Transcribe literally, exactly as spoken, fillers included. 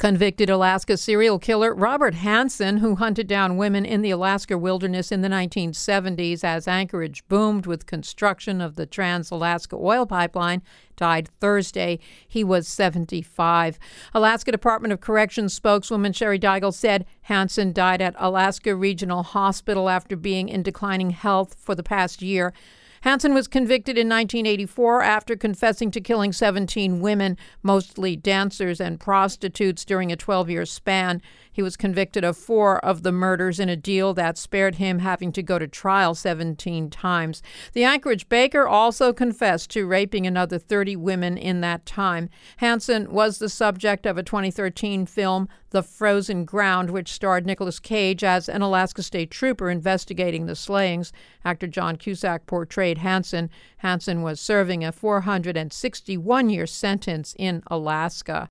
Convicted Alaska serial killer Robert Hansen, who hunted down women in the Alaska wilderness in the nineteen seventies as Anchorage boomed with construction of the Trans-Alaska Oil Pipeline, died Thursday. He was seventy-five. Alaska Department of Corrections spokeswoman Sherry Deigel said Hansen died at Alaska Regional Hospital after being in declining health for the past year. Hansen was convicted in nineteen eighty-four after confessing to killing seventeen women, mostly dancers and prostitutes, during a twelve-year span. He was convicted of four of the murders in a deal that spared him having to go to trial seventeen times. The Anchorage baker also confessed to raping another thirty women in that time. Hansen was the subject of a twenty thirteen film, The Frozen Ground, which starred Nicolas Cage as an Alaska State Trooper investigating the slayings. Actor John Cusack portrayed Hansen. Hansen was serving a four hundred sixty-one year sentence in Alaska.